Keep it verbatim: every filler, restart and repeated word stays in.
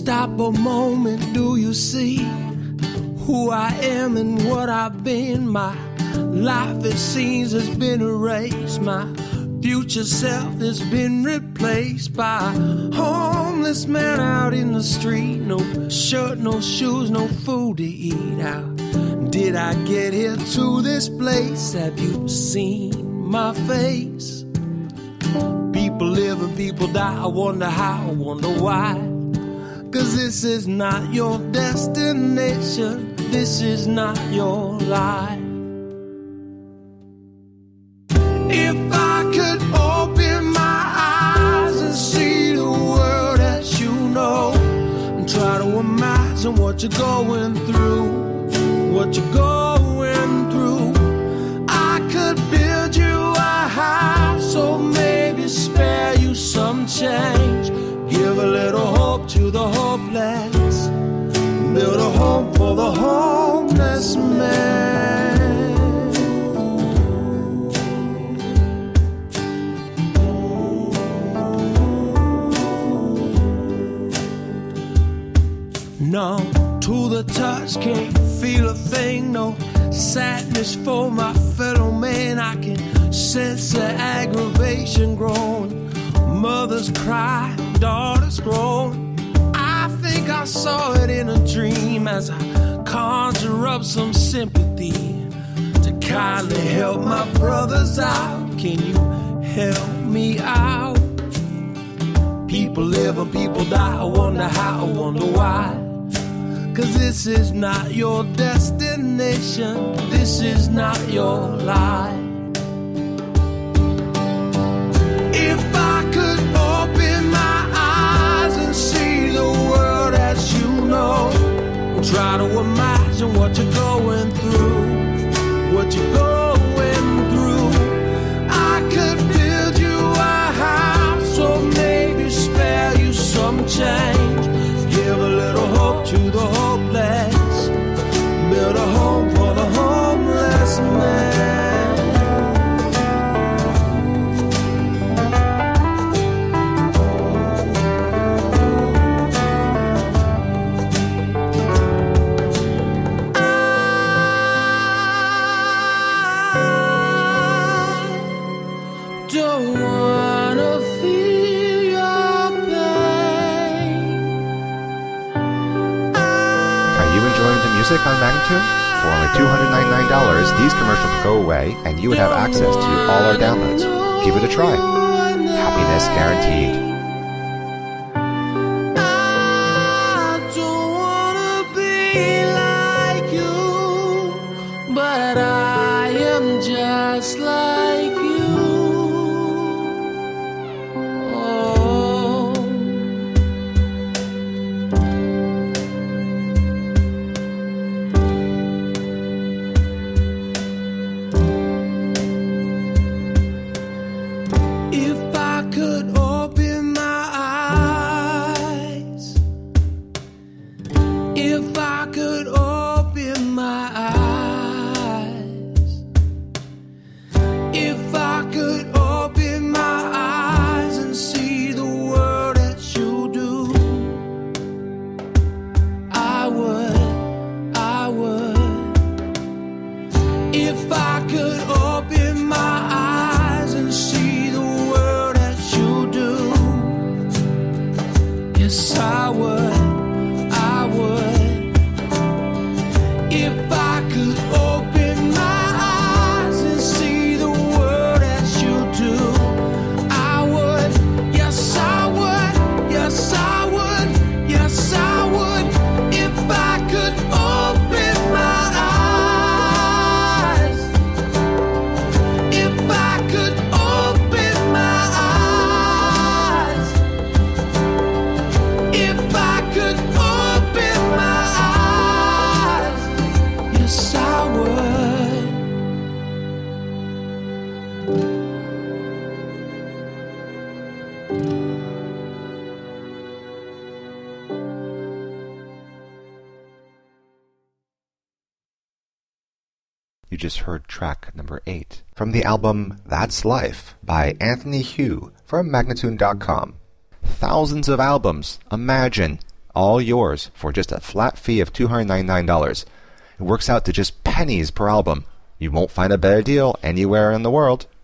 stop a moment, do you see who I am and what I've been? My life, it seems, has been erased. My future self has been replaced by a homeless man out in the street. No shirt, no shoes, no food to eat. How did I get here to this place? Have you seen my face? People live and people die. I wonder how, I wonder why. Cause this is not your destination. This is not your life. If I could open my eyes and see the world as you know, and try to imagine what you're going through, what you're going through, I could build you a house or maybe spare you some change. Give a little hope to the hopeless, build a home for the homeless man. No, to the touch, can't feel a thing. No sadness for my fellow man. I can sense the aggravation growing. Mothers cry, daughters groan. I think I saw it in a dream as I conjure up some sympathy to kindly help my brothers out. Can you help me out? People live and people die. I wonder how, I wonder why. Cause this is not your destination. This is not your life. If I could open my eyes and see the world as you know, try to imagine what you're going through, what you're going through, I could build you a house or maybe spare you some change. Give a little hope to the hopeless, build a home for the homeless man. Music on Magnatune? For only two hundred ninety-nine dollars, these commercials would go away and you would have access to all our downloads. Give it a try. Happiness guaranteed. I don't wanna be like you, but I am just like you. You just heard track number eight from the album That's Life by Anthony Hugh from Magnatune dot com. Thousands of albums. Imagine all yours for just a flat fee of two hundred ninety-nine dollars. It works out to just pennies per album. You won't find a better deal anywhere in the world.